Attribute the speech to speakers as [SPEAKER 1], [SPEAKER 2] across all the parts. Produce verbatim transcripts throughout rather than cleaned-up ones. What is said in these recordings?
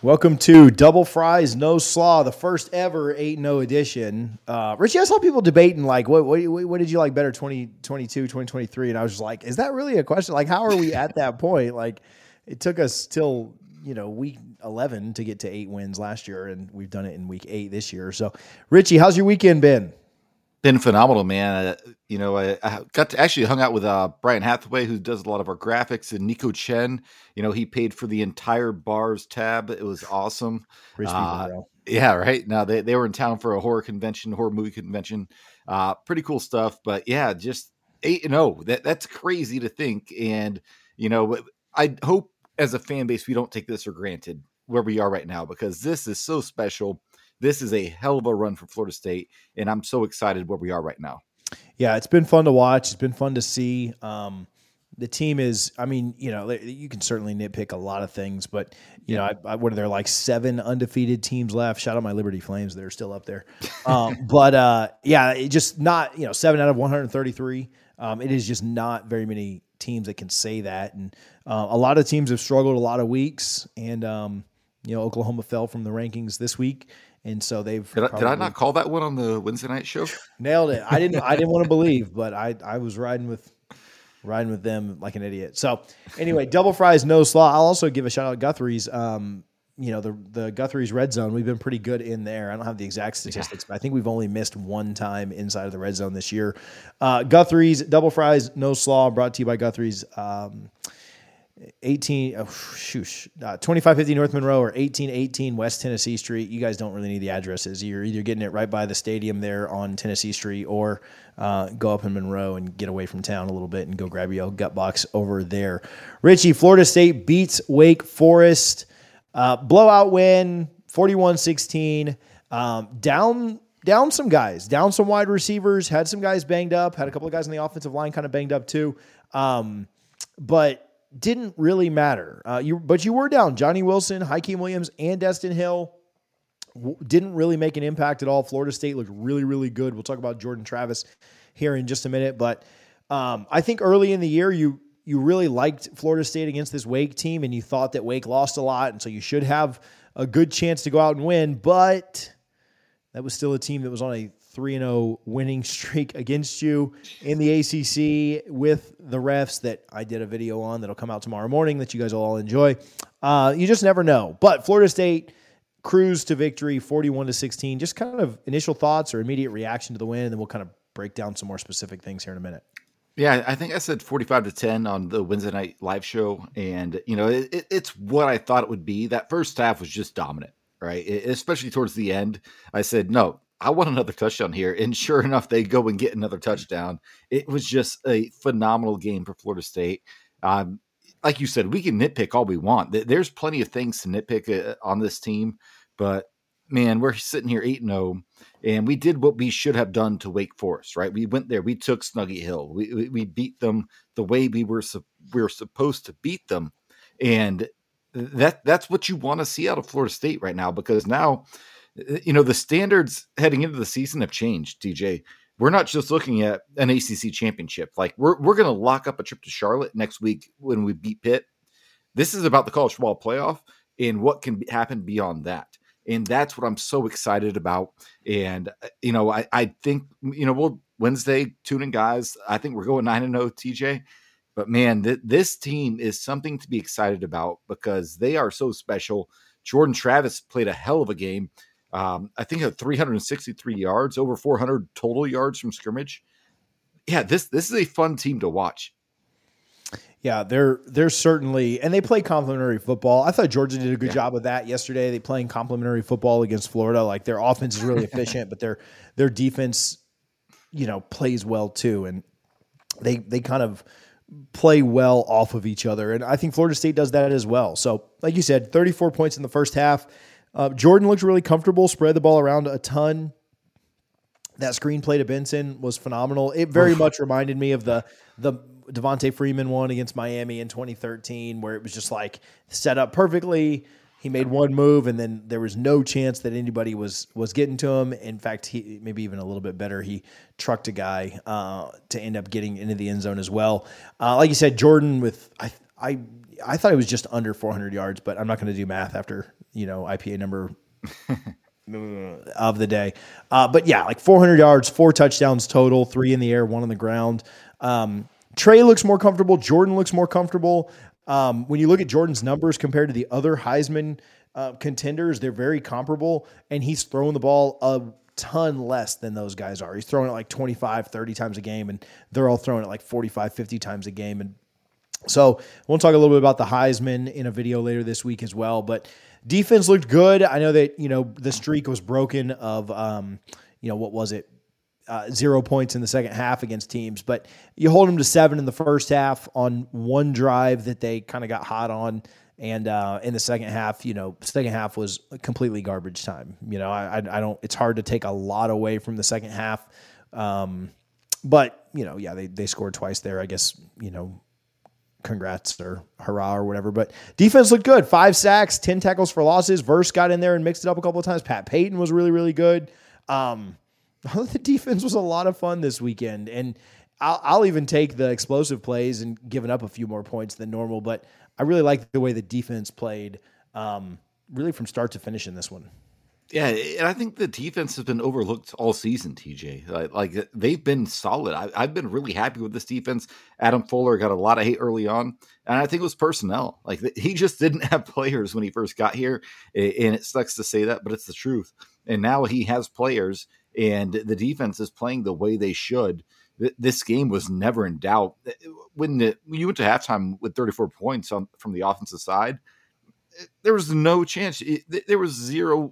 [SPEAKER 1] Welcome to Double Fries No Slaw, the first ever eight and oh edition. Uh, Richie, I saw people debating, like, what, what what did you like better, twenty twenty-two, twenty twenty-three? And I was just like, is that really a question? Like, how are we at that point? Like, it took us till, you know, week eleven to get to eight wins last year, and we've done it in week eight this year. So, Richie, how's your weekend been?
[SPEAKER 2] Been phenomenal, man. Uh, you know, I, I got to actually hung out with uh, Brian Hathaway, who does a lot of our graphics, and Nico Chen. You know, he paid for the entire bars tab. It was awesome.
[SPEAKER 1] Rich people,
[SPEAKER 2] Uh,
[SPEAKER 1] bro.
[SPEAKER 2] yeah, right. Now they, they were in town for a horror convention, horror movie convention. Uh, pretty cool stuff. But yeah, just eight and oh. That that's crazy to think. And you know, I hope as a fan base we don't take this for granted where we are right now, because this is so special. This is a hell of a run for Florida State, and I'm so excited where we are right now.
[SPEAKER 1] Yeah, it's been fun to watch. It's been fun to see. Um, the team is, I mean, you know, you can certainly nitpick a lot of things, but, you yeah. know, I, I, what are there, like seven undefeated teams left? Shout out my Liberty Flames. They're still up there. Um, but, uh, yeah, it just not, you know, seven out of one hundred thirty-three. Um, it is just not very many teams that can say that. And uh, a lot of teams have struggled a lot of weeks. And, um, you know, Oklahoma fell from the rankings this week. And so they've.
[SPEAKER 2] Did I, did I not call that one on the Wednesday night show?
[SPEAKER 1] Nailed it. I didn't. I didn't want to believe, but I I was riding with riding with them like an idiot. So anyway, Double Fries No Slaw. I'll also give a shout out to Guthrie's. Um, you know, the the Guthrie's red zone. We've been pretty good in there. I don't have the exact statistics, yeah. but I think we've only missed one time inside of the red zone this year. Uh, Guthrie's Double Fries No Slaw, brought to you by Guthrie's. Um, eighteen oh, shoosh, uh, twenty-five fifty North Monroe or eighteen eighteen West Tennessee Street. You guys don't really need the addresses. You're either getting it right by the stadium there on Tennessee Street, or uh, go up in Monroe and get away from town a little bit and go grab your gut box over there. Richie, Florida State beats Wake Forest. Uh, blowout win, forty-one sixteen. Um, down down some guys, down some wide receivers, had some guys banged up, had a couple of guys on the offensive line kind of banged up too. Um, but didn't really matter. Uh, you, but you were down. Johnny Wilson, Hakeem Williams, and Destin Hill w- didn't really make an impact at all. Florida State looked really, really good. We'll talk about Jordan Travis here in just a minute. But um, I think early in the year, you you really liked Florida State against this Wake team, and you thought that Wake lost a lot, and so you should have a good chance to go out and win. But that was still a team that was on a three and oh winning streak against you in the A C C with the refs that I did a video on that'll come out tomorrow morning that you guys will all enjoy. Uh, you just never know. But Florida State cruised to victory forty-one to sixteen. Just kind of initial thoughts or immediate reaction to the win, and then we'll kind of break down some more specific things here in a minute.
[SPEAKER 2] Yeah, I think I said forty-five to ten on the Wednesday night live show. And, you know, it, it, it's what I thought it would be. That first half was just dominant, right? It, especially towards the end. I said, no, I want another touchdown here. And sure enough, they go and get another touchdown. It was just a phenomenal game for Florida State. Um, like you said, we can nitpick all we want. There's plenty of things to nitpick uh, on this team. But, man, we're sitting here eight and oh, and we did what we should have done to Wake Forest, right? We went there. We took Snuggy Hill. We, we, we beat them the way we were, su- we were supposed to beat them. And that that's what you want to see out of Florida State right now, because now – you know, the standards heading into the season have changed, D J. We're not just looking at an A C C championship. Like, we're we're going to lock up a trip to Charlotte next week when we beat Pitt. This is about the college football playoff and what can happen beyond that. And that's what I'm so excited about. And, you know, I, I think, you know, we'll Wednesday tune in, guys. I think we're going nine and oh, T J. But, man, th- this team is something to be excited about because they are so special. Jordan Travis played a hell of a game. Um, I think had three hundred sixty-three yards, over four hundred total yards from scrimmage. Yeah, this this is a fun team to watch.
[SPEAKER 1] Yeah, they're they're certainly, and they play complementary football. I thought Georgia did a good yeah. job of that yesterday. They playing complementary football against Florida. Like, their offense is really efficient, but their their defense, you know, plays well too, and they they kind of play well off of each other. And I think Florida State does that as well. So, like you said, thirty-four points in the first half. Uh, Jordan looked really comfortable, spread the ball around a ton. That screenplay to Benson was phenomenal. It very much reminded me of the the Devontae Freeman one against Miami in twenty thirteen, where it was just like set up perfectly. He made one move, and then there was no chance that anybody was was getting to him. In fact, he maybe even a little bit better. He trucked a guy uh, to end up getting into the end zone as well. Uh, like you said, Jordan with I, I I thought it was just under four hundred yards, but I'm not going to do math after, you know, I P A number of the day. Uh, but yeah, like four hundred yards, four touchdowns total, three in the air, one on the ground. Um, Trey looks more comfortable. Jordan looks more comfortable. Um, when you look at Jordan's numbers compared to the other Heisman uh, contenders, they're very comparable, and he's throwing the ball a ton less than those guys are. He's throwing it like twenty-five, thirty times a game, and they're all throwing it like forty-five, fifty times a game. And so we'll talk a little bit about the Heisman in a video later this week as well. But defense looked good. I know that, you know, the streak was broken of, um, you know, what was it? Uh, zero points in the second half against teams, but you hold them to seven in the first half on one drive that they kind of got hot on. And uh, in the second half, you know, second half was completely garbage time. You know, I, I don't, it's hard to take a lot away from the second half. Um, but, you know, yeah, they, they scored twice there, I guess, you know, congrats or hurrah or whatever. But defense looked good. Five sacks, ten tackles for losses. Verse got in there and mixed it up a couple of times. Pat Payton was really, really good. Um, The defense was a lot of fun this weekend, and I'll, I'll even take the explosive plays and giving up a few more points than normal, but I really like the way the defense played um, really from start to finish in this one.
[SPEAKER 2] Yeah, and I think the defense has been overlooked all season, T J. Like, like they've been solid. I, I've been really happy with this defense. Adam Fuller got a lot of hate early on, and I think it was personnel. Like he just didn't have players when he first got here, and it sucks to say that, but it's the truth. And now he has players, and the defense is playing the way they should. This game was never in doubt. When, the, when you went to halftime with thirty-four points on, from the offensive side, there was no chance. There was zero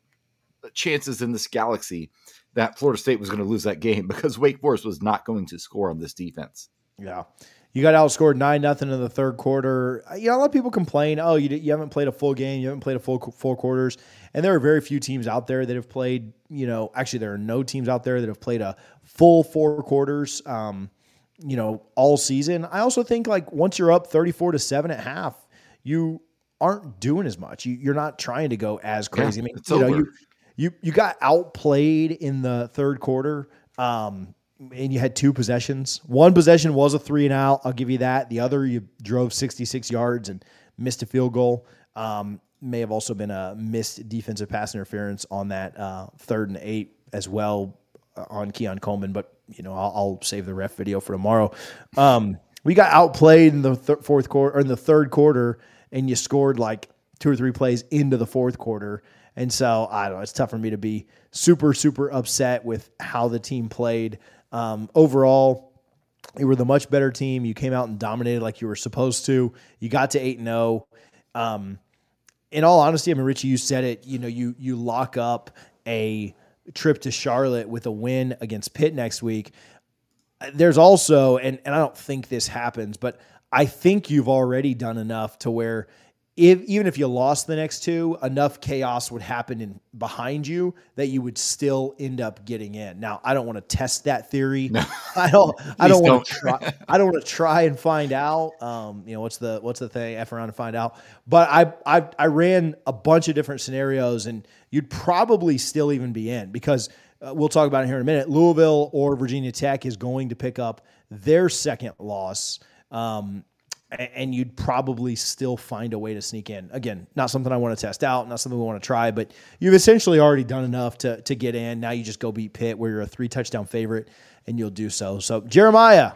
[SPEAKER 2] chances in this galaxy that Florida State was going to lose that game because Wake Forest was not going to score on this defense.
[SPEAKER 1] Yeah. You got outscored nine nothing in the third quarter. You know, a lot of people complain, oh, you, you haven't played a full game. You haven't played a full four quarters. And there are very few teams out there that have played, you know, actually there are no teams out there that have played a full four quarters, um, you know, all season. I also think like once you're up thirty-four to seven at half, you aren't doing as much. You, you're not trying to go as crazy.
[SPEAKER 2] Yeah,
[SPEAKER 1] I mean,
[SPEAKER 2] it's
[SPEAKER 1] you know,
[SPEAKER 2] over.
[SPEAKER 1] you, you, you got outplayed in the third quarter. Um, and you had two possessions. One possession was a three and out. I'll give you that. The other, you drove sixty-six yards and missed a field goal. Um, may have also been a missed defensive pass interference on that uh, third and eight as well uh, on Keon Coleman. But, you know, I'll, I'll save the ref video for tomorrow. Um, we got outplayed in the th- fourth quarter or in the third quarter, and you scored like two or three plays into the fourth quarter. And so, I don't know, it's tough for me to be super, super upset with how the team played. Um, overall, you were the much better team. You came out and dominated like you were supposed to. You got to eight and oh. Um, in all honesty, I mean, Richie, you said it, you know, you, you lock up a trip to Charlotte with a win against Pitt next week. There's also, and, and I don't think this happens, but I think you've already done enough to where if, even if you lost the next two, enough chaos would happen in behind you that you would still end up getting in. Now, I don't want to test that theory. No. I don't. I don't want to try. I don't want to try and find out. Um, you know, what's the what's the thing? F around and find out. But I I I ran a bunch of different scenarios, and you'd probably still even be in because uh, we'll talk about it here in a minute. Louisville or Virginia Tech is going to pick up their second loss. Um, and you'd probably still find a way to sneak in. Again, not something I want to test out, not something we want to try, but you've essentially already done enough to to get in. Now you just go beat Pitt, where you're a three-touchdown favorite, and you'll do so. So, Jeremiah.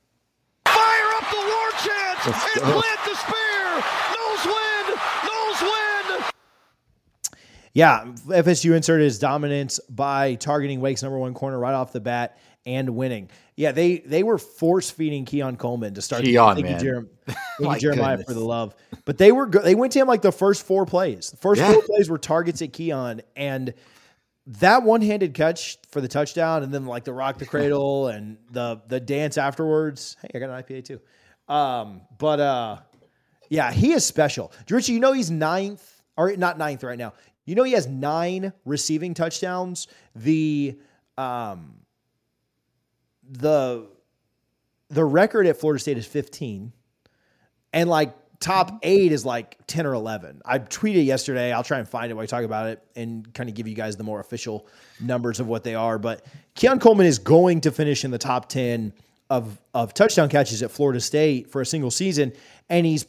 [SPEAKER 3] Fire up the war chant and plant the spear. Nose wind, nose wind.
[SPEAKER 1] Yeah, F S U inserted his dominance by targeting Wake's number one corner right off the bat and winning. Yeah, they they were force feeding Keon Coleman to start.
[SPEAKER 2] Keon,
[SPEAKER 1] thank
[SPEAKER 2] man.
[SPEAKER 1] you, Jerem, thank you Jeremiah,
[SPEAKER 2] goodness.
[SPEAKER 1] for the love. But they were go- they went to him like the first four plays. The first
[SPEAKER 2] Yeah.
[SPEAKER 1] four plays were targets at Keon, and that one-handed catch for the touchdown, and then like the rock the cradle and the the dance afterwards. Hey, I got an I P A too. Um, but uh, yeah, he is special. Richie, you know he's ninth or not ninth right now. You know he has nine receiving touchdowns. The um. The the record at Florida State is fifteen, and like top eight is like ten or eleven. I tweeted yesterday. I'll try and find it while I talk about it and kind of give you guys the more official numbers of what they are. But Keon Coleman is going to finish in the top ten of, of touchdown catches at Florida State for a single season. and he's,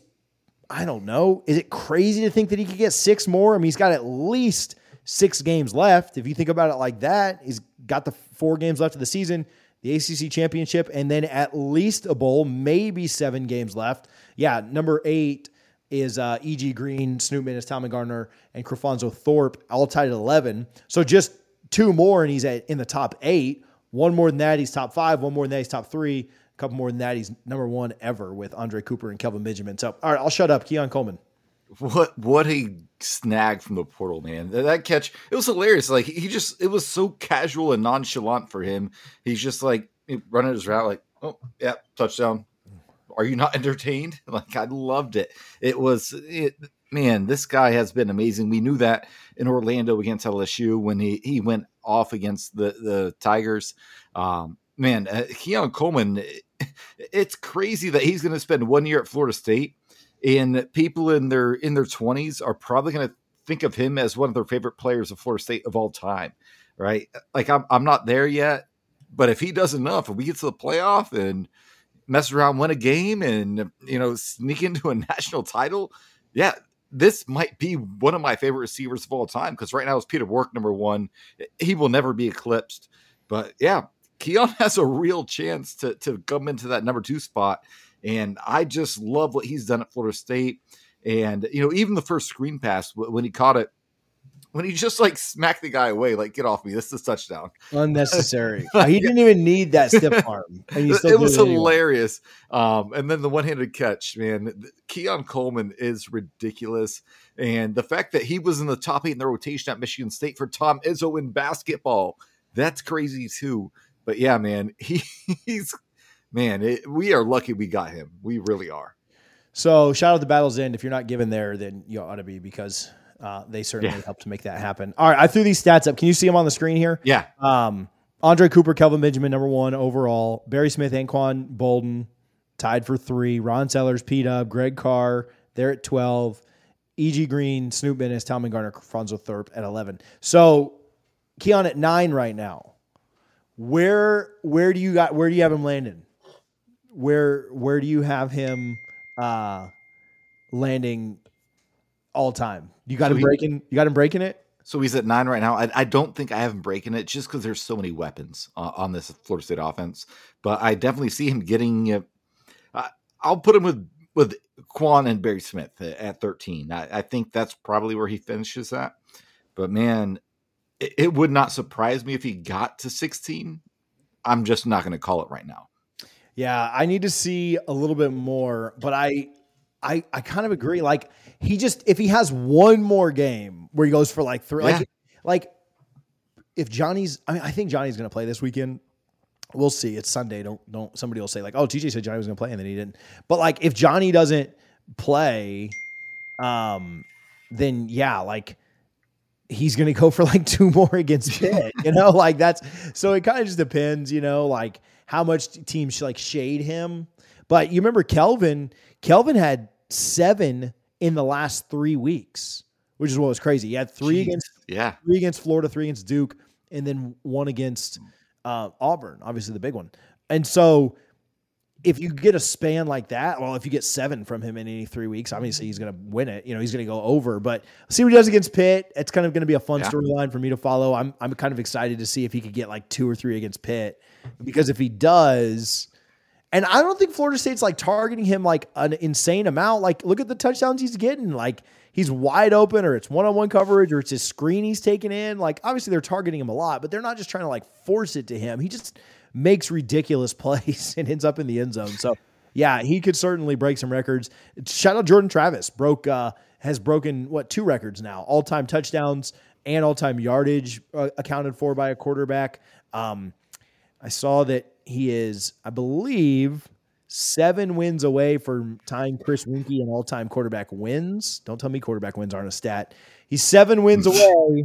[SPEAKER 1] I don't know, is it crazy to think that he could get six more? I mean, he's got at least six games left. If you think about it like that, he's got the four games left of the season, the A C C championship, and then at least a bowl, maybe seven games left. Yeah, number eight is uh, E G. Green, Snoop Minnis, Tommy Gardner, and Crefonzo Thorpe, all tied at eleven. So just two more, and he's at, in the top eight. One more than that, he's top five. One more than that, he's top three. A couple more than that, he's number one ever with Andre Cooper and Kelvin Benjamin. So, all right, I'll shut up. Keon Coleman.
[SPEAKER 2] What what a snag from the portal, man. That catch, it was hilarious. Like, he just, it was so casual and nonchalant for him. He's just like running his route, like, oh, yeah, touchdown. Are you not entertained? Like, I loved it. It was, it, man, this guy has been amazing. We knew that in Orlando against L S U when he, he went off against the, the Tigers. Um, man, uh, Keon Coleman, it, it's crazy that he's going to spend one year at Florida State, and people in their in their twenties are probably going to think of him as one of their favorite players of Florida State of all time, right? Like, I'm I'm not there yet, but if he does enough, if we get to the playoff and mess around, win a game, and, you know, sneak into a national title, yeah, this might be one of my favorite receivers of all time, because right now it's Peter Work, number one. He will never be eclipsed. But, yeah, Keon has a real chance to, to come into that number two spot, and I just love what he's done at Florida State. And, you know, even the first screen pass, when he caught it, when he just, like, smacked the guy away, like, get off me, this is a touchdown.
[SPEAKER 1] Unnecessary. He didn't even need that stiff arm. And he still
[SPEAKER 2] it was
[SPEAKER 1] it anyway.
[SPEAKER 2] hilarious. Um, and then the one-handed catch, man. Keon Coleman is ridiculous. And the fact that he was in the top eight in the rotation at Michigan State for Tom Izzo in basketball, that's crazy too. But, yeah, man, he, he's – man, it, we are lucky we got him. We really are.
[SPEAKER 1] So, shout out to Battle's End. If you're not given there, then you ought to be, because – Uh, they certainly
[SPEAKER 2] yeah.
[SPEAKER 1] helped to make that happen. All right, I threw these stats up. Can you see them on the screen here?
[SPEAKER 2] Yeah.
[SPEAKER 1] Um, Andre Cooper, Kelvin Benjamin, number one overall. Barry Smith, Anquan Bolden, tied for three. Ron Sellers, P-Dub, Greg Carr, they're at twelve. E G. Green, Snoop Minnis, Tommy Gardner, Franzo Thurp at eleven. So, Keon at nine right now. Where where do you got where do you have him landing? Where where do you have him uh, landing all time? You got
[SPEAKER 2] so
[SPEAKER 1] him
[SPEAKER 2] he,
[SPEAKER 1] breaking. You got him breaking it.
[SPEAKER 2] So he's at nine right now. I, I don't think I have him breaking it, just because there's so many weapons uh, on this Florida State offense. But I definitely see him getting. Uh, uh, I'll put him with with Quan and Barry Smith at thirteen. I, I think that's probably where he finishes at. But man, it, it would not surprise me if he got to sixteen. I'm just not going to call it right now.
[SPEAKER 1] Yeah, I need to see a little bit more, but I, I, I kind of agree. Like, he just, if he has one more game where he goes for like three,
[SPEAKER 2] Yeah.
[SPEAKER 1] like, like if Johnny's, I mean, I think Johnny's going to play this weekend. We'll see. It's Sunday. Don't, don't, somebody will say like, oh, T J said Johnny was going to play and then he didn't. But like, if Johnny doesn't play, um, then yeah, like he's going to go for like two more against Pitt, you know, like that's, so it kind of just depends, you know, like how much teams like shade him. But you remember Kelvin, Kelvin had seven in the last three weeks, which is what was crazy. He had three
[SPEAKER 2] Jeez.
[SPEAKER 1] against,
[SPEAKER 2] yeah,
[SPEAKER 1] three against Florida, three against Duke, and then one against uh, Auburn, obviously the big one. And so if you get a span like that, well, if you get seven from him in any three weeks, obviously he's going to win it. You know, he's going to go over, but see what he does against Pitt. It's kind of going to be a fun
[SPEAKER 2] Yeah.
[SPEAKER 1] storyline for me to follow. I'm, I'm kind of excited to see if he could get like two or three against Pitt, because if he does, and I don't think Florida State's like targeting him like an insane amount. Like, look at the touchdowns he's getting. Like, he's wide open, or it's one-on-one coverage, or it's his screen he's taking in. Like, obviously they're targeting him a lot, but they're not just trying to like force it to him. He just makes ridiculous plays and ends up in the end zone. So yeah, he could certainly break some records. Shout out Jordan Travis, broke, uh, has broken what, two records now, all-time touchdowns and all-time yardage uh, accounted for by a quarterback. Um, I saw that he is, I believe, seven wins away from tying Chris Winkie in all-time quarterback wins. Don't tell me quarterback wins aren't a stat. He's seven wins away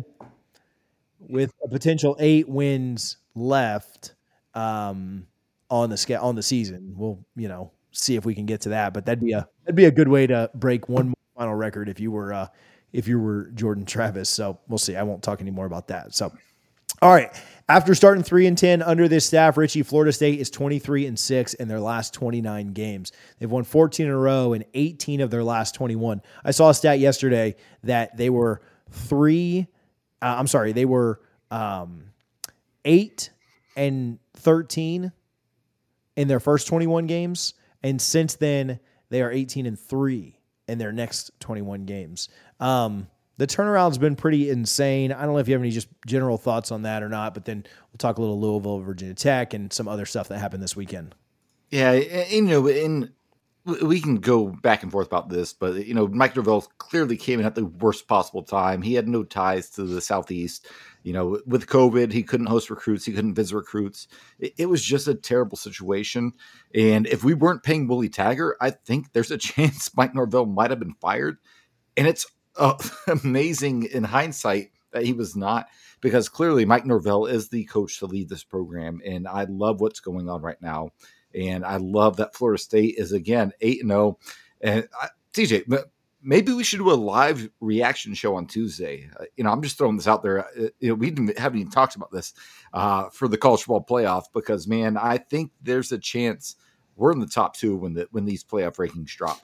[SPEAKER 1] with a potential eight wins left um, on the scale on the season. We'll, you know, see if we can get to that, but that'd be a that'd be a good way to break one more final record if you were uh, if you were Jordan Travis. So we'll see. I won't talk any more about that. So All right. After starting three and ten under this staff, Richie, Florida State is twenty-three and six in their last twenty-nine games. They've won fourteen in a row and eighteen of their last twenty-one. I saw a stat yesterday that they were three. Uh, I'm sorry, they were um, eight and thirteen in their first twenty-one games, and since then they are eighteen and three in their next twenty-one games. Um, The turnaround's been pretty insane. I don't know if you have any just general thoughts on that or not, but then we'll talk a little Louisville, Virginia Tech, and some other stuff that happened this weekend.
[SPEAKER 2] Yeah, and, you know, and we can go back and forth about this, but, you know, Mike Norvell clearly came in at the worst possible time. He had no ties to the Southeast. You know, with COVID, he couldn't host recruits. He couldn't visit recruits. It, it was just a terrible situation. And if we weren't paying Willie Taggart, I think there's a chance Mike Norvell might have been fired. And it's Oh, amazing in hindsight that he was not, because clearly Mike Norvell is the coach to lead this program. And I love what's going on right now. And I love that Florida State is, again, eight and oh. And I, T J, maybe we should do a live reaction show on Tuesday. Uh, you know, I'm just throwing this out there. Uh, you know, we haven't even talked about this uh, for the college football playoff because, man, I think there's a chance we're in the top two when the when these playoff rankings drop.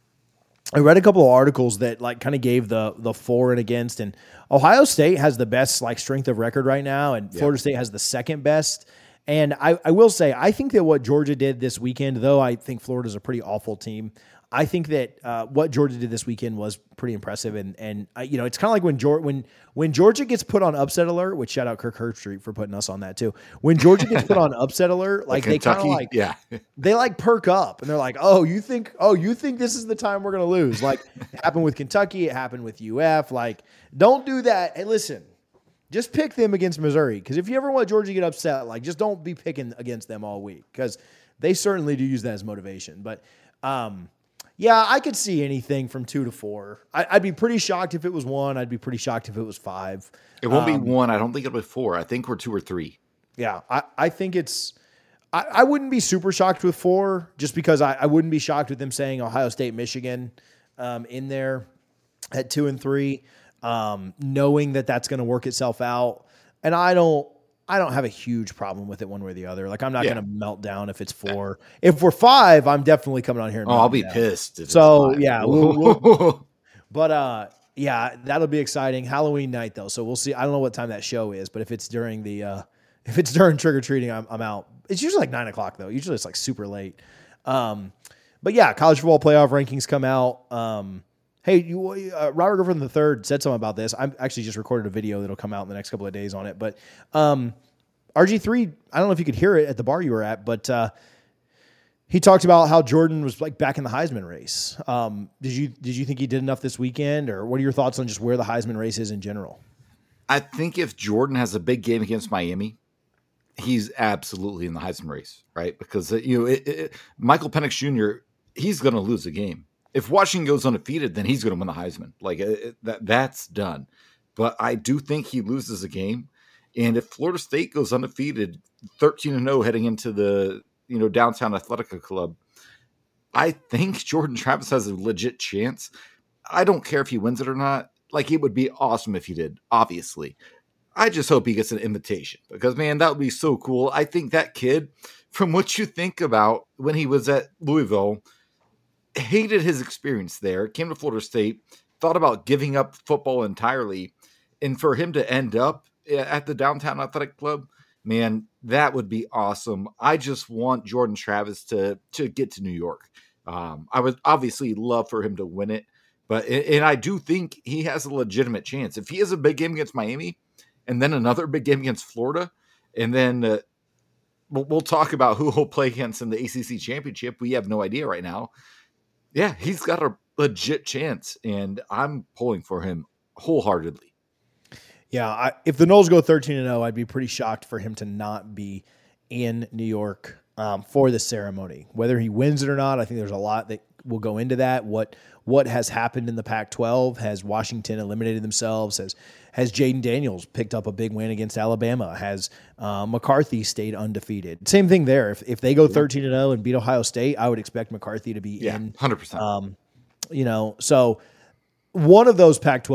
[SPEAKER 1] I read a couple of articles that like kind of gave the the for and against, and Ohio State has the best like strength of record right now, and Florida yeah. State has the second best. And I, I will say, I think that what Georgia did this weekend, though I think Florida's a pretty awful team, I think that uh, what Georgia did this weekend was pretty impressive. And and uh, you know, it's kind of like when Georgia when when Georgia gets put on upset alert, which shout out Kirk Herbstreit for putting us on that too. When Georgia gets put on upset alert, like, like they kind of like
[SPEAKER 2] yeah.
[SPEAKER 1] they like perk up and they're like, oh, you think oh you think this is the time we're gonna lose? Like it happened with Kentucky, it happened with U F. Like, don't do that. Hey, listen. Just pick them against Missouri, because if you ever want Georgia to get upset, like just don't be picking against them all week, because they certainly do use that as motivation. But um, yeah, I could see anything from two to four. I, I'd be pretty shocked if it was one. I'd be pretty shocked if it was five.
[SPEAKER 2] It won't
[SPEAKER 1] um,
[SPEAKER 2] be one. I don't think it'll be four. I think we're two or three.
[SPEAKER 1] Yeah, I, I think it's I, – I wouldn't be super shocked with four, just because I, I wouldn't be shocked with them saying Ohio State, Michigan um, in there at two and three. Um, knowing that that's going to work itself out. And I don't, I don't have a huge problem with it one way or the other. Like I'm not yeah. going to melt down if it's four. If we're five, I'm definitely coming on here. And
[SPEAKER 2] oh, I'll be
[SPEAKER 1] down.
[SPEAKER 2] pissed. If
[SPEAKER 1] so
[SPEAKER 2] it's
[SPEAKER 1] yeah, we'll, we'll, but, uh, yeah, that'll be exciting. Halloween night though. So we'll see. I don't know what time that show is, but if it's during the, uh, if it's during trick or treating, I'm, I'm out. It's usually like nine o'clock though. Usually it's like super late. Um, but yeah, college football playoff rankings come out. Um, Hey, you, uh, Robert Griffin the third said something about this. I actually just recorded a video that'll come out in the next couple of days on it. But um, R G three, I don't know if you could hear it at the bar you were at, but uh, he talked about how Jordan was like back in the Heisman race. Um, did you did you think he did enough this weekend, or what are your thoughts on just where the Heisman race is in general?
[SPEAKER 2] I think if Jordan has a big game against Miami, he's absolutely in the Heisman race, right? Because you know it, it, Michael Penix Junior, he's going to lose a game. If Washington goes undefeated, then he's going to win the Heisman. Like it, that, that's done. But I do think he loses a game. And if Florida State goes undefeated, thirteen and oh heading into the you know downtown Athletica Club, I think Jordan Travis has a legit chance. I don't care if he wins it or not. Like it would be awesome if he did. Obviously, I just hope he gets an invitation because man, that would be so cool. I think that kid, from what you think about when he was at Louisville, hated his experience there, came to Florida State, thought about giving up football entirely, and for him to end up at the Downtown Athletic Club, man, that would be awesome. I just want Jordan Travis to to get to New York. Um, I would obviously love for him to win it, but and I do think he has a legitimate chance. If he has a big game against Miami, and then another big game against Florida, and then uh, we'll, we'll talk about who he'll play against in the A C C championship. We have no idea right now. Yeah, he's got a legit chance, and I'm pulling for him wholeheartedly.
[SPEAKER 1] Yeah, I, if the Noles go thirteen and oh, I'd be pretty shocked for him to not be in New York um, for the ceremony. Whether he wins it or not, I think there's a lot that will go into that. What what has happened in the Pac twelve? Has Washington eliminated themselves? Has has Jaden Daniels picked up a big win against Alabama? Has uh, McCarthy stayed undefeated? Same thing there. If if they go thirteen and oh and beat Ohio State, I would expect McCarthy to be
[SPEAKER 2] yeah,
[SPEAKER 1] in.
[SPEAKER 2] one hundred percent.
[SPEAKER 1] Um, you know, so one of those Pac twelve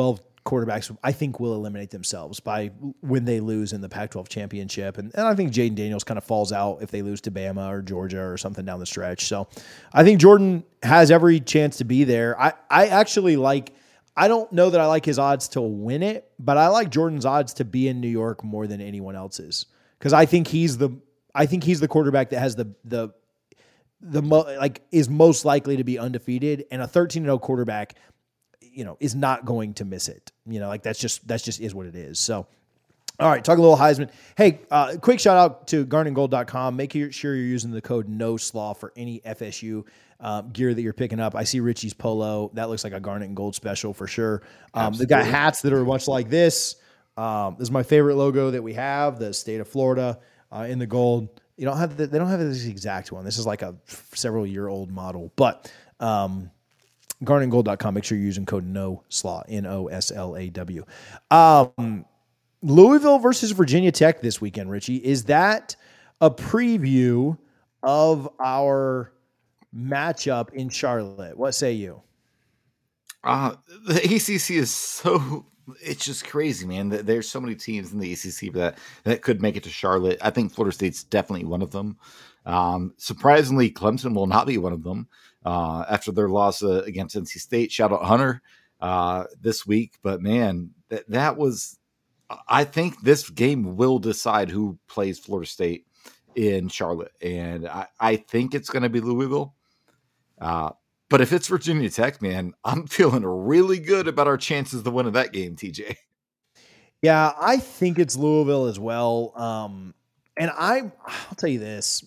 [SPEAKER 1] quarterbacks, I think, will eliminate themselves by when they lose in the Pac twelve championship. And, and I think Jaden Daniels kind of falls out if they lose to Bama or Georgia or something down the stretch. So I think Jordan has every chance to be there. I, I actually like, I don't know that I like his odds to win it, but I like Jordan's odds to be in New York more than anyone else's. Cause I think he's the, I think he's the quarterback that has the, the, the mo- like is most likely to be undefeated, and a thirteen and oh quarterback, you know, is not going to miss it. You know, like that's just, that's just is what it is. So, all right, talk a little Heisman. Hey, uh, quick shout out to garnet gold dot com. Make sure you're using the code NOSLAW for any F S U uh, gear that you're picking up. I see Richie's polo. That looks like a Garnet and Gold special for sure. Um, they've got hats that are much like this. Um, this is my favorite logo that we have, the state of Florida uh, in the gold. You don't have the, they don't have this exact one. This is like a several year old model, but um, garnet gold dot com. Make sure you're using code NOSLAW, N O S L A W. Um, Louisville versus Virginia Tech this weekend, Richie. Is that a preview of our matchup in Charlotte? What say you?
[SPEAKER 2] Uh, the A C C is so, it's just crazy, man. There's so many teams in the A C C that, that could make it to Charlotte. I think Florida State's definitely one of them. Um, surprisingly, Clemson will not be one of them uh, after their loss uh, against N C State. Shout out Hunter uh, this week. But, man, that that was – I think this game will decide who plays Florida State in Charlotte. And I, I think it's going to be Louisville. Uh, but if it's Virginia Tech, man, I'm feeling really good about our chances to win that game, T J.
[SPEAKER 1] Yeah, I think it's Louisville as well. Um, and I, I'll tell you this.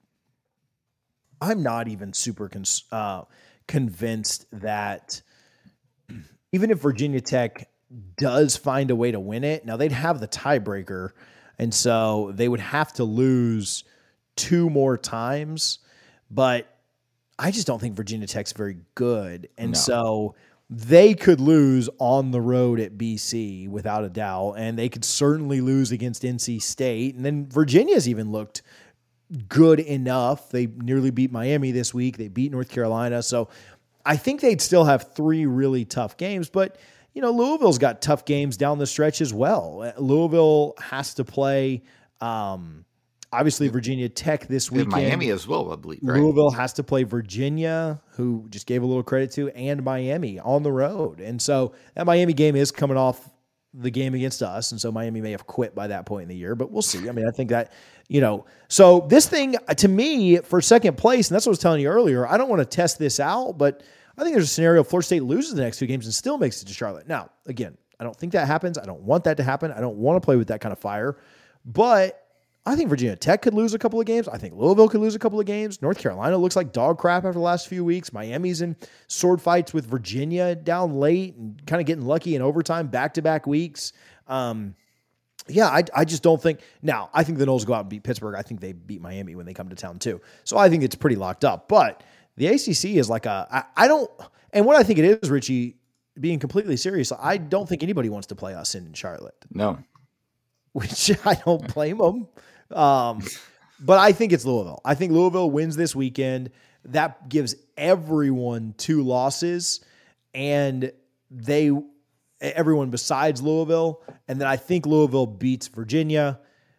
[SPEAKER 1] I'm not even super con- uh, convinced that even if Virginia Tech does find a way to win it. Now they'd have the tiebreaker, and so they would have to lose two more times, but I just don't think Virginia Tech's very good. And no. so they could lose on the road at B C without a doubt, and they could certainly lose against N C State. And then Virginia's even looked good enough. They nearly beat Miami this week. They beat North Carolina. So I think they'd still have three really tough games, but you know, Louisville's got tough games down the stretch as well. Louisville has to play, um, obviously, Virginia Tech this weekend.
[SPEAKER 2] And Miami as well, I believe. Right?
[SPEAKER 1] Louisville has to play Virginia, who just gave a little credit to, and Miami on the road. And so that Miami game is coming off the game against us, and so Miami may have quit by that point in the year, but we'll see. I mean, I think that, you know, so this thing, to me, for second place, and that's what I was telling you earlier, I don't want to test this out, but I think there's a scenario Florida State loses the next two games and still makes it to Charlotte. Now, again, I don't think that happens. I don't want that to happen. I don't want to play with that kind of fire. But I think Virginia Tech could lose a couple of games. I think Louisville could lose a couple of games. North Carolina looks like dog crap after the last few weeks. Miami's in sword fights with Virginia down late and kind of getting lucky in overtime back-to-back weeks. Um, yeah, I, I just don't think – now, I think the Noles go out and beat Pittsburgh. I think they beat Miami when they come to town too. So I think it's pretty locked up. But – the A C C is like a, I, I don't, and what I think it is, Richie, being completely serious, I don't think anybody wants to play us in Charlotte.
[SPEAKER 2] No.
[SPEAKER 1] Which I don't blame them. Um, but I think it's Louisville. I think Louisville wins this weekend. That gives everyone two losses, and they, everyone besides Louisville. And then I think Louisville beats Virginia.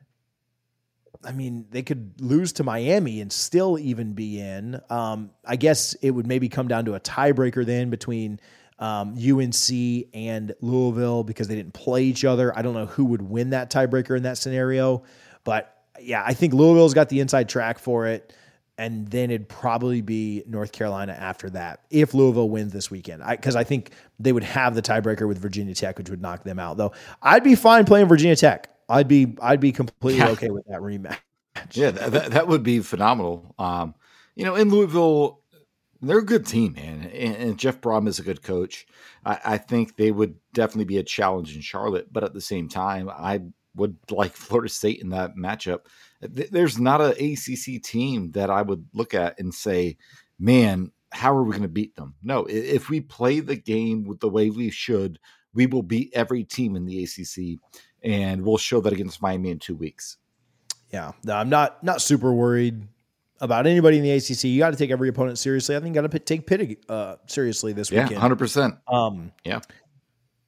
[SPEAKER 1] I mean, they could lose to Miami and still even be in. Um, I guess it would maybe come down to a tiebreaker then between um, U N C and Louisville because they didn't play each other. I don't know who would win that tiebreaker in that scenario. But, yeah, I think Louisville's got the inside track for it, and then it'd probably be North Carolina after that if Louisville wins this weekend. Because I, I think they would have the tiebreaker with Virginia Tech, which would knock them out. Though I'd be fine playing Virginia Tech. I'd be I'd be completely yeah. okay with that rematch.
[SPEAKER 2] Yeah, that, that, that would be phenomenal. Um, you know, in Louisville, they're a good team, man, and, and Jeff Brom is a good coach. I, I think they would definitely be a challenge in Charlotte, but at the same time, I would like Florida State in that matchup. There's not an A C C team that I would look at and say, man, how are we going to beat them? No, if we play the game with the way we should, we will beat every team in the A C C. And we'll show that against Miami in two weeks.
[SPEAKER 1] Yeah, no, I'm not not super worried about anybody in the A C C. You got to take every opponent seriously. I think you got to take Pitt uh, seriously this
[SPEAKER 2] yeah,
[SPEAKER 1] weekend.
[SPEAKER 2] one hundred percent.
[SPEAKER 1] Um,
[SPEAKER 2] yeah.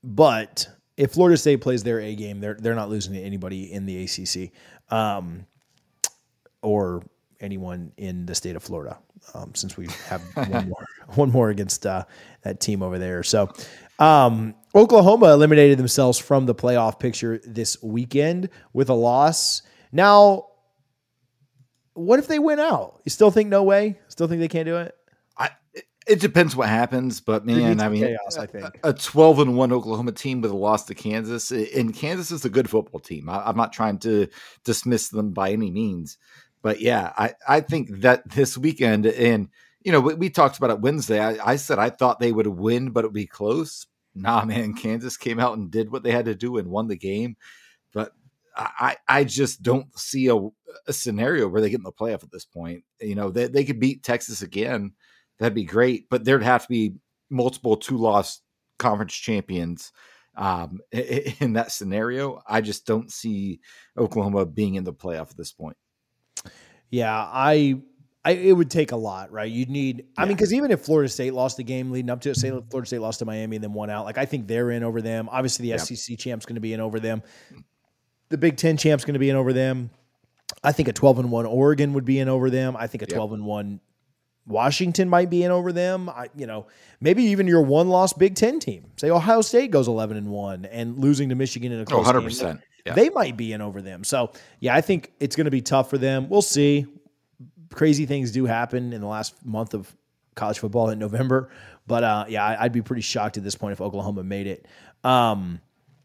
[SPEAKER 1] but if Florida State plays their A game, they're they're not losing to anybody in the A C C, um, or anyone in the state of Florida, um, since we have one more one more against uh, that team over there. So um, Oklahoma eliminated themselves from the playoff picture this weekend with a loss. Now, what if they win out? You still think no way? Still think they can't do it?
[SPEAKER 2] I, it depends what happens, but man, I mean,
[SPEAKER 1] chaos, I think.
[SPEAKER 2] a twelve and one Oklahoma team with a loss to Kansas, and Kansas is a good football team. I, I'm not trying to dismiss them by any means, but yeah, I, I think that this weekend, and you know, we, we talked about it Wednesday. I, I said I thought they would win, but it would be close. Nah, man, Kansas came out and did what they had to do and won the game. But I, I just don't see a, a scenario where they get in the playoff at this point. You know, they, they could beat Texas again. That'd be great, but there'd have to be multiple two-loss conference champions um, in that scenario. I just don't see Oklahoma being in the playoff at this point.
[SPEAKER 1] Yeah, I, I it would take a lot, right? You'd need, I yeah. mean, because even if Florida State lost the game leading up to it, say Florida State lost to Miami and then won out, like I think they're in over them. Obviously, the yep. S E C champ's going to be in over them. The Big Ten champ's going to be in over them. I think a twelve and one Oregon would be in over them. I think a twelve and one Washington might be in over them. I, you know, maybe even your one-loss Big Ten team. Say Ohio State goes eleven and one and losing to Michigan in a close
[SPEAKER 2] oh, one hundred percent.
[SPEAKER 1] game.
[SPEAKER 2] Yeah.
[SPEAKER 1] They might be in over them. So, yeah, I think it's going to be tough for them. We'll see. Crazy things do happen in the last month of college football in November. But, uh, yeah, I'd be pretty shocked at this point if Oklahoma made it. Um,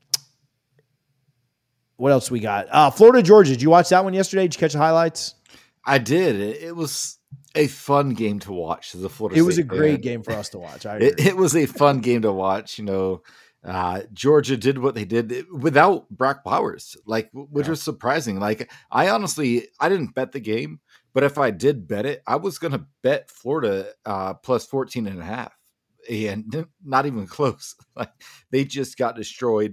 [SPEAKER 1] what else we got? Uh, Florida, Georgia. Did you watch that one yesterday? Did you catch the highlights?
[SPEAKER 2] I did. It was a fun game to watch. As a Florida
[SPEAKER 1] it was
[SPEAKER 2] State
[SPEAKER 1] a great
[SPEAKER 2] fan.
[SPEAKER 1] game for us to watch. I
[SPEAKER 2] it, it was a fun game to watch. You know, uh, Georgia did what they did without Brock Bowers, like which yeah. was surprising. Like I honestly, I didn't bet the game, but if I did bet it, I was going to bet Florida uh, plus fourteen and a half, and not even close. Like they just got destroyed.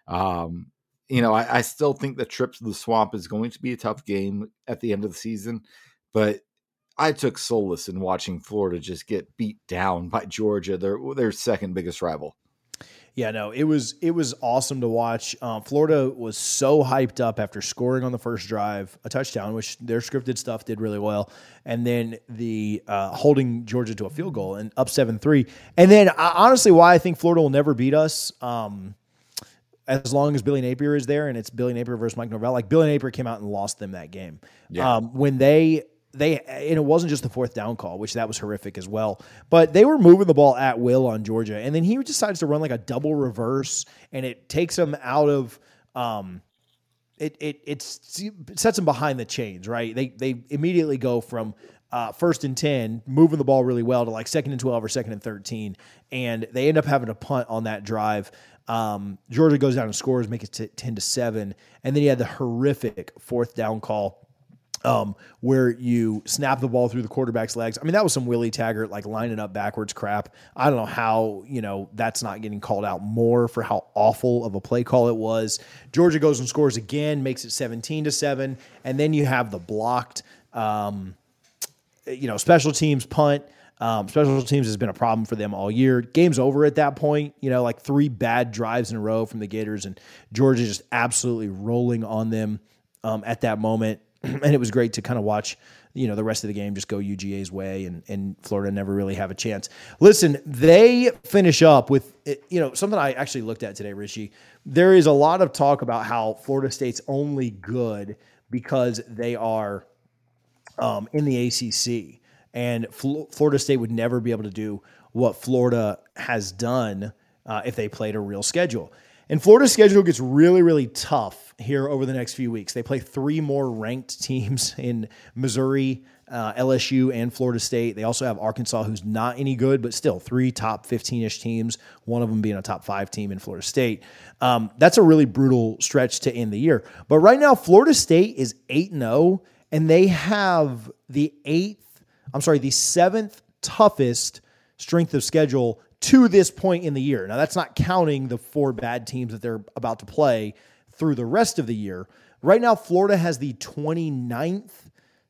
[SPEAKER 2] Um, you know, I, I still think the trip to the Swamp is going to be a tough game at the end of the season, but I took solace in watching Florida just get beat down by Georgia, their their second biggest rival.
[SPEAKER 1] Yeah, no, it was it was awesome to watch. Um, Florida was so hyped up after scoring on the first drive, a touchdown, which their scripted stuff did really well, and then the uh, holding Georgia to a field goal and up seven three. And then uh, honestly, why I think Florida will never beat us, um, as long as Billy Napier is there, and it's Billy Napier versus Mike Norvell. Like Billy Napier came out and lost them that game. Yeah. Um, when they. They and it wasn't just the fourth down call, which that was horrific as well. But they were moving the ball at will on Georgia, and then he decides to run like a double reverse, and it takes him out of um, it. It it's, it sets him behind the chains, right? They they immediately go from uh, first and ten, moving the ball really well, to like second and twelve or second and thirteen, and they end up having to punt on that drive. Um, Georgia goes down and scores, make it t- ten to seven, and then you had the horrific fourth down call. Um, where you snap the ball through the quarterback's legs. I mean, that was some Willie Taggart, like lining up backwards crap. I don't know how, you know, that's not getting called out more for how awful of a play call it was. Georgia goes and scores again, makes it seventeen to seven. And then you have the blocked, um, you know, special teams punt. Um, special teams has been a problem for them all year. Game's over at that point, you know, like three bad drives in a row from the Gators, and Georgia just absolutely rolling on them, um, at that moment. And it was great to kind of watch, you know, the rest of the game just go U G A's way, and, and Florida never really have a chance. Listen, they finish up with, you know, something I actually looked at today, Richie. There is a lot of talk about how Florida State's only good because they are um, in the A C C. And Fl- Florida State would never be able to do what Florida has done uh, if they played a real schedule. And Florida's schedule gets really, really tough here over the next few weeks. They play three more ranked teams in Missouri, uh, L S U, and Florida State. They also have Arkansas, who's not any good, but still three top fifteen-ish teams, one of them being a top five team in Florida State. Um, that's a really brutal stretch to end the year. But right now, Florida State is eight and oh, and they have the eighth, I'm sorry, the seventh toughest strength of schedule to this point in the year. Now, that's not counting the four bad teams that they're about to play through the rest of the year. Right now, Florida has the twenty-ninth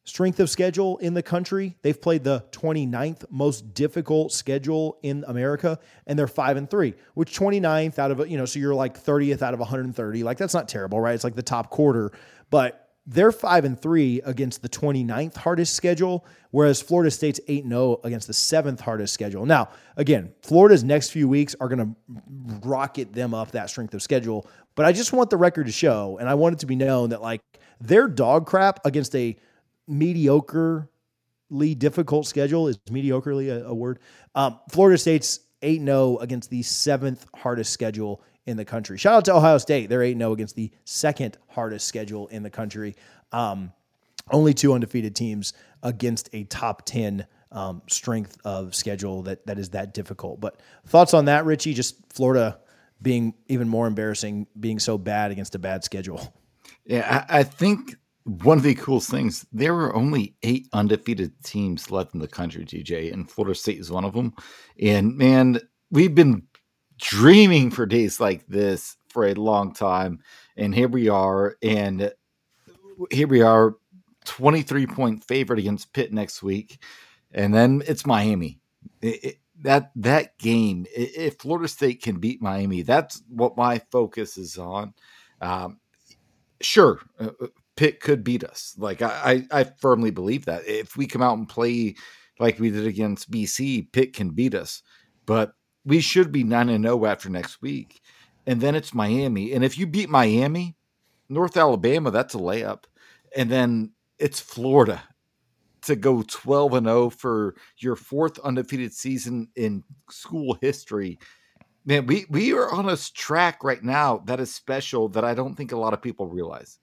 [SPEAKER 1] strength of schedule in the country. They've played the twenty-ninth most difficult schedule in America, and they're five and three, which twenty-ninth out of, you know, so you're like thirtieth out of one hundred thirty. Like, that's not terrible, right? It's like the top quarter, but they're five and three against the twenty-ninth hardest schedule, whereas Florida State's eight and oh against the seventh hardest schedule. Now, again, Florida's next few weeks are going to rocket them up that strength of schedule, but I just want the record to show, and I want it to be known that, like, their dog crap against a mediocrely difficult schedule — is mediocrely a, a word? Um, Florida State's eight and oh against the seventh hardest schedule in the country. Shout out to Ohio State. They're eight and oh against the second hardest schedule in the country. Um, only two undefeated teams against a top ten um, strength of schedule that that is that difficult. But thoughts on that, Richie? Just Florida being even more embarrassing, being so bad against a bad schedule.
[SPEAKER 2] Yeah, I, I think one of the coolest things, there were only eight undefeated teams left in the country, T J, and Florida State is one of them. And man, we've been dreaming for days like this for a long time. And here we are. And here we are, twenty-three point favorite against Pitt next week. And then it's Miami. It, it, that, that game, if Florida State can beat Miami, that's what my focus is on. Um, sure. Uh, Pitt could beat us. Like I, I, I firmly believe that if we come out and play like we did against B C, Pitt can beat us, but we should be nine and oh after next week. And then it's Miami. And if you beat Miami, North Alabama, that's a layup. And then it's Florida to go twelve and oh for your fourth undefeated season in school history. Man, we, we are on a track right now that is special that I don't think a lot of people realize.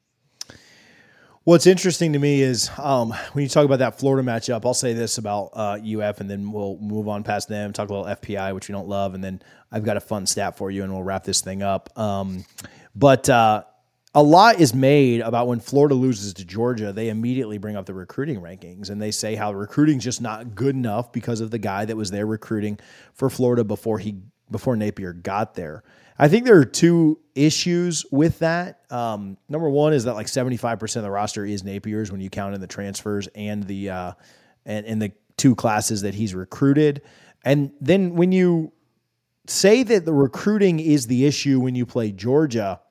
[SPEAKER 1] What's interesting to me is um, when you talk about that Florida matchup, I'll say this about uh, U F, and then we'll move on past them, talk a little F P I, which we don't love, and then I've got a fun stat for you, and we'll wrap this thing up. Um, but uh, a lot is made about when Florida loses to Georgia, they immediately bring up the recruiting rankings, and they say how recruiting's just not good enough because of the guy that was there recruiting for Florida before he before Napier got there. I think there are two issues with that. Um, number one is that like seventy-five percent of the roster is Napier's when you count in the transfers and the uh, and, and the two classes that he's recruited. And then when you say that the recruiting is the issue when you play Georgia,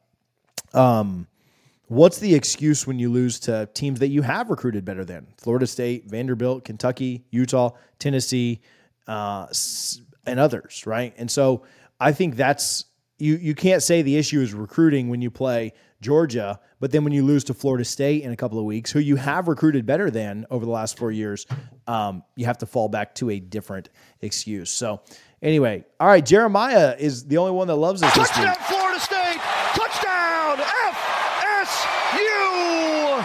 [SPEAKER 1] um, what's the excuse when you lose to teams that you have recruited better than? Florida State, Vanderbilt, Kentucky, Utah, Tennessee, uh, and others, right? And so I think that's You you can't say the issue is recruiting when you play Georgia, but then when you lose to Florida State in a couple of weeks, who you have recruited better than over the last four years, um, you have to fall back to a different excuse. So anyway, all right, Jeremiah is the only one that loves this.
[SPEAKER 3] Touchdown, this Florida State! Touchdown, F S U!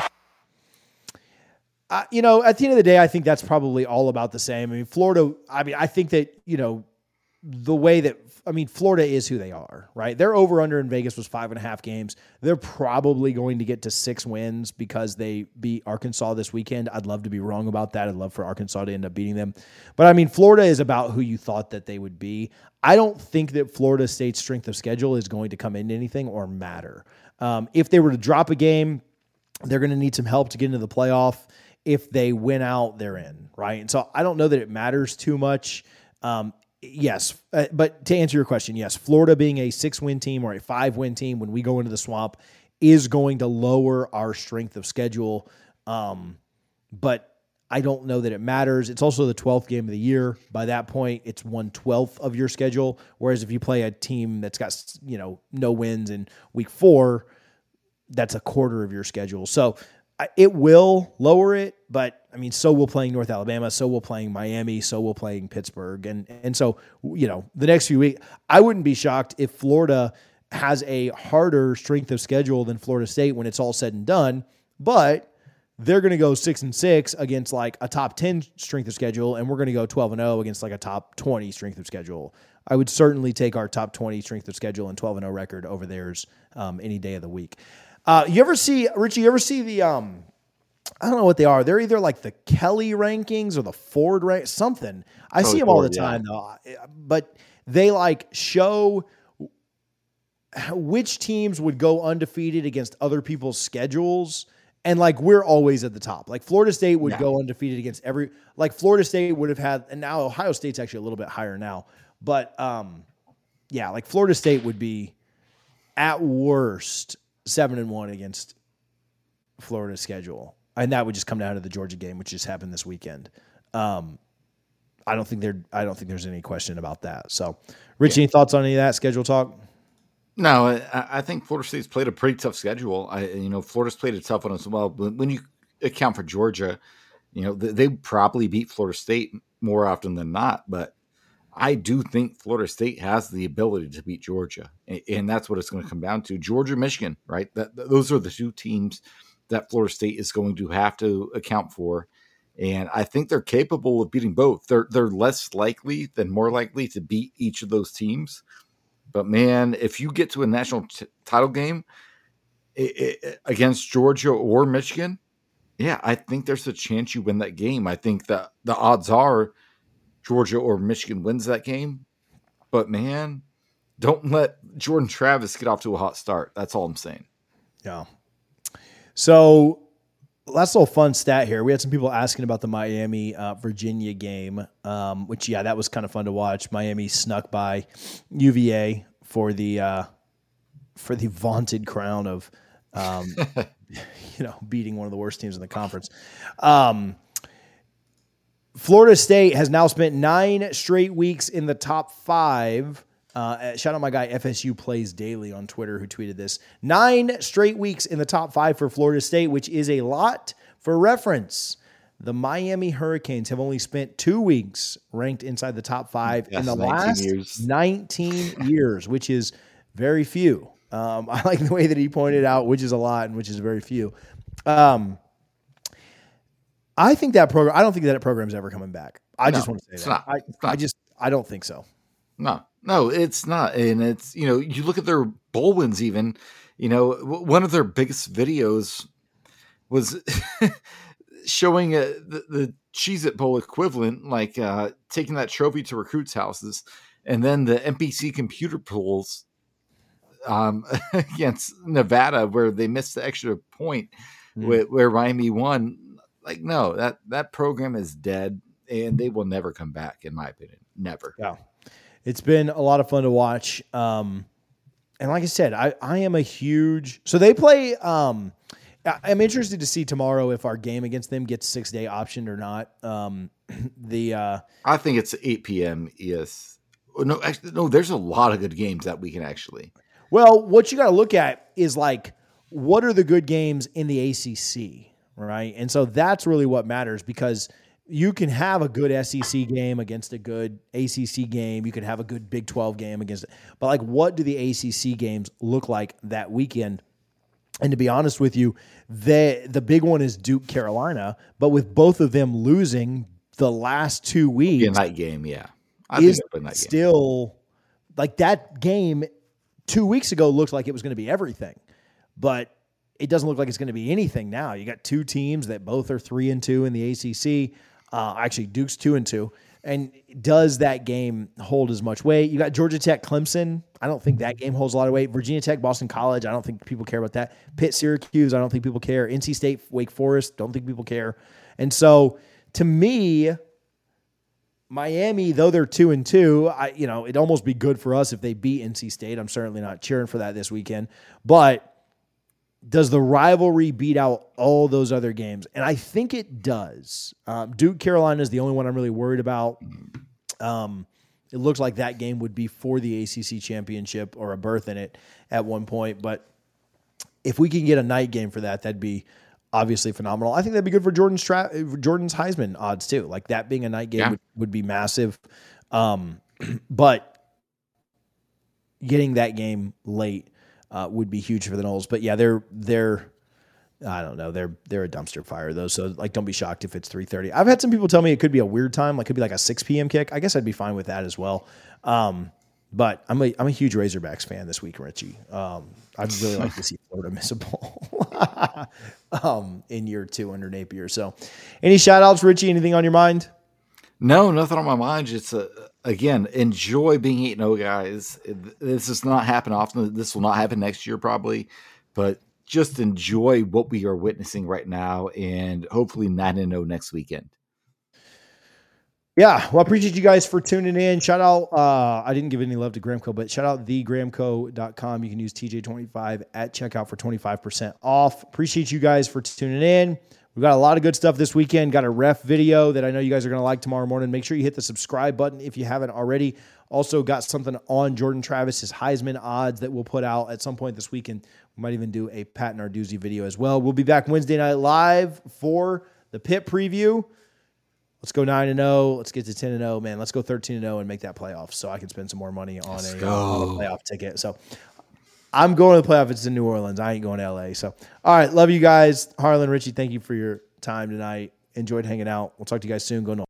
[SPEAKER 1] Uh, you know, at the end of the day, I think that's probably all about the same. I mean, Florida, I mean, I think that, you know, the way that, I mean, Florida is who they are, right? Their over-under in Vegas was five and a half games. They're probably going to get to six wins because they beat Arkansas this weekend. I'd love to be wrong about that. I'd love for Arkansas to end up beating them. But, I mean, Florida is about who you thought that they would be. I don't think that Florida State's strength of schedule is going to come into anything or matter. Um, if they were to drop a game, they're going to need some help to get into the playoff. If they win out, they're in, right? And so I don't know that it matters too much. Um, Yes, uh, but to answer your question, yes, Florida being a six-win team or a five-win team when we go into the Swamp is going to lower our strength of schedule, um, but I don't know that it matters. It's also the twelfth game of the year. By that point, it's one twelfth of your schedule, whereas if you play a team that's got, you know, no wins in week four, that's a quarter of your schedule. So it will lower it, but I mean, so will playing North Alabama, so will playing Miami, so will playing Pittsburgh. And, and so, you know, the next few weeks, I wouldn't be shocked if Florida has a harder strength of schedule than Florida State when it's all said and done, but they're going to go six and six against like a top ten strength of schedule. And we're going to go twelve and oh against like a top twenty strength of schedule. I would certainly take our top twenty strength of schedule and twelve and oh record over theirs um, any day of the week. Uh, you ever see, Richie, you ever see the, um, I don't know what they are. They're either like the Kelly rankings or the Ford rank, something. I oh, see them all the time yeah. though. But they like show which teams would go undefeated against other people's schedules And like we're always at the top. Like Florida State would
[SPEAKER 2] Yeah.
[SPEAKER 1] go undefeated against every. Like Florida State would have had, and now Ohio State's actually a little bit higher now. But um, yeah, like Florida State would be at worst seven and one against Florida's schedule, and that would just come down to the Georgia game, which just happened this weekend. Um, I don't think there. I don't think there's any question about that. So, Rich,
[SPEAKER 2] Yeah.
[SPEAKER 1] any thoughts on any of that schedule talk?
[SPEAKER 2] No, I, I think Florida State's played a pretty tough schedule. I, you know, Florida's played a tough one as well. But when you account for Georgia, you know, they, they probably beat Florida State more often than not. But I do think Florida State has the ability to beat Georgia, and, and that's what it's going to come down to. Georgia, Michigan, right? That those are the two teams that Florida State is going to have to account for. And I think they're capable of beating both. They're they're less likely than more likely to beat each of those teams. But man, if you get to a national t- title game it, it, against Georgia or Michigan, yeah, I think there's a chance you win that game. I think that the odds are Georgia or Michigan wins that game. But man, don't let Jordan Travis get off to a hot start. That's all I'm saying.
[SPEAKER 1] Yeah. So last little fun stat here. We had some people asking about the Miami uh, Virginia game, um, which, yeah, that was kind of fun to watch. Miami snuck by U V A for the uh, for the vaunted crown of, um, you know, beating one of the worst teams in the conference. Um, Florida State has now spent nine straight weeks in the top five. Uh, shout out my guy F S U Plays Daily on Twitter who tweeted this. Nine straight weeks in the top five for Florida State, which is a lot. For reference, the Miami Hurricanes have only spent two weeks ranked inside the top five
[SPEAKER 2] Yes,
[SPEAKER 1] in the
[SPEAKER 2] nineteen
[SPEAKER 1] last
[SPEAKER 2] years.
[SPEAKER 1] nineteen years, which is very few. Um, I like the way that he pointed out, which is a lot and which is very few. Um, I think that program, I don't think that program's ever coming back. I
[SPEAKER 2] No,
[SPEAKER 1] just want to say
[SPEAKER 2] it's
[SPEAKER 1] that.
[SPEAKER 2] not.
[SPEAKER 1] I,
[SPEAKER 2] It's not.
[SPEAKER 1] I just, I don't think so.
[SPEAKER 2] No, no, it's not. And it's, you know, you look at their bowl wins even, you know, w- one of their biggest videos was showing uh the, the Cheez-It Bowl equivalent, like uh, taking that trophy to recruits' houses. And then the N B C computer polls um, against Nevada, where they missed the extra point
[SPEAKER 1] Mm.
[SPEAKER 2] where, where Miami won. Like, no, that, that program is dead and they will never come back, in my opinion. Never.
[SPEAKER 1] Yeah. It's been a lot of fun to watch. Um, and like I said, I, I am a huge, so they play, um, I- I'm interested to see tomorrow if our game against them gets six day optioned or not. Um, the, uh,
[SPEAKER 2] I think it's eight p.m. Yes. No, actually, no, there's a lot of good games that weekend, actually.
[SPEAKER 1] well, what you got to look at is like, what are the good games in the A C C, right? And so that's really what matters, because you can have a good S E C game against a good A C C game. You can have a good Big twelve game against it. But like, what do the A C C games look like that weekend? And to be honest with you, the the big one is Duke Carolina. But with both of them losing the last two
[SPEAKER 2] Be a
[SPEAKER 1] weeks,
[SPEAKER 2] night game, yeah. I
[SPEAKER 1] is
[SPEAKER 2] it'll be a night game.
[SPEAKER 1] still like that game two weeks ago looked like it was going to be everything, but it doesn't look like it's going to be anything now. You got two teams that both are three and two in the A C C. Uh, actually, Duke's two and two. And does that game hold as much weight? You got Georgia Tech, Clemson. I don't think that game holds a lot of weight. Virginia Tech, Boston College. I don't think people care about that. Pitt, Syracuse. I don't think people care. N C State, Wake Forest. Don't think people care. And so, to me, Miami, though they're two and two, I you know it'd almost be good for us if they beat N C State. I'm certainly not cheering for that this weekend, but does the rivalry beat out all those other games? And I think it does. Um, Duke Carolina is the only one I'm really worried about. Um, it looks like that game would be for the A C C championship or a berth in it at one point. But if we can get a night game for that, that'd be obviously phenomenal. I think that'd be good for Jordan's tra- Jordan's Heisman odds too. Like that being a night game
[SPEAKER 2] Yeah.
[SPEAKER 1] would, would be massive. Um, but getting that game late uh, would be huge for the Noles. But yeah, they're they're I don't know. They're they're a dumpster fire though. So like, don't be shocked if it's three thirty. I've had some people tell me it could be a weird time, like could be like a six p.m. kick. I guess I'd be fine with that as well. Um, but I'm a I'm a huge Razorbacks fan this week, Richie. Um, I'd really like to see Florida miss a bowl um, in year two under Napier. So, any shout outs, Richie? Anything on your mind?
[SPEAKER 2] No, nothing on my mind. Just uh, again, enjoy being eight and oh, guys. This does not happen often. This will not happen next year probably, but just enjoy what we are witnessing right now, and hopefully nine and oh next weekend.
[SPEAKER 1] Yeah, well, I appreciate you guys for tuning in. Shout out, uh, I didn't give any love to Gramco, but shout out the gramco dot com. You can use T J twenty-five at checkout for twenty-five percent off. Appreciate you guys for tuning in. We've got a lot of good stuff this weekend. Got a ref video that I know you guys are going to like tomorrow morning. Make sure you hit the subscribe button if you haven't already. Also got something on Jordan Travis's Heisman odds that we'll put out at some point this weekend. We might even do a Pat Narduzzi video as well. We'll be back Wednesday night live for the Pitt preview. Let's go nine and oh. Let's get to ten and oh, man. Let's go thirteen and oh and make that playoff so I can spend some more money on a, uh, on a playoff ticket. So I'm going to the playoff. It's in New Orleans. I ain't going to L A. So, all right. Love you guys. Harlan, Richie, thank you for your time tonight. Enjoyed hanging out. We'll talk to you guys soon. Go Noles.